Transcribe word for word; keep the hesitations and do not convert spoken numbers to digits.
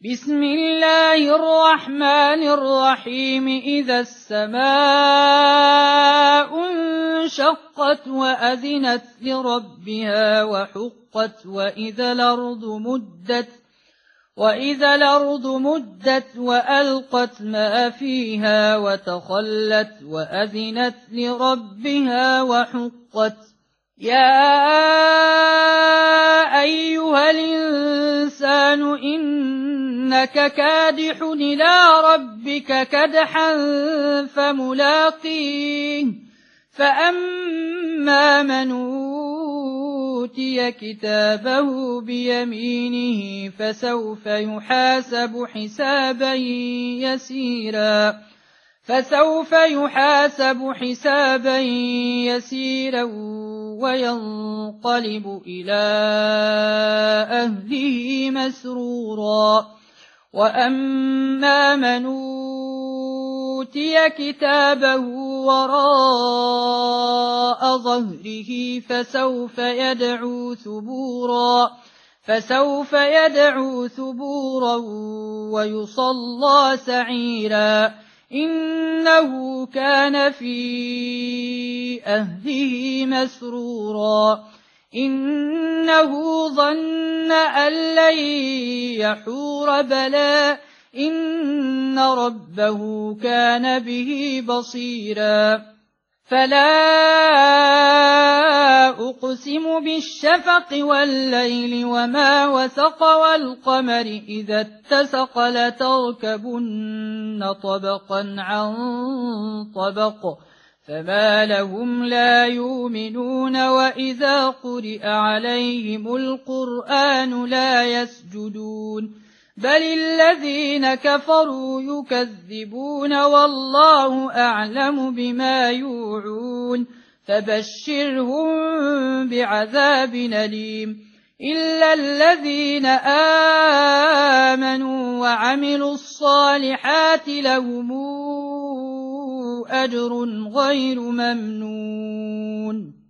بسم الله الرحمن الرحيم إذا السماء انشقت وأذنت لربها وحقت وإذا الأرض مدت وإذا الأرض مدت وألقت ما فيها وتخلت وأذنت لربها وحقت يا أيها الإنسان إنك كادح إلى ربك كدحا فملاقيه فأما من أوتي كتابه بيمينه فسوف يحاسب حسابا يسيرا فسوف يحاسب حسابا يسيرا وينقلب إلى أهله مسرورا وأما من أوتي كتابه وراء ظهره فسوف يدعو ثبورا فسوف يدعو ثبورا ويصلى سعيرا إنه كان في أهله مسرورا إنه ظن أن لن يحور بلى إن ربه كان به بصيرا فلا أقسم بالشفق والليل وما وسق والقمر إذا اتسق لتركبن طبقا عن طبق فما لهم لا يؤمنون وإذا قرئ عليهم القرآن لا يسجدون بل الذين كفروا يكذبون والله أعلم بما يوعون فبشرهم بعذاب أليم إلا الذين آمنوا وعملوا الصالحات لهم أجر غير ممنون.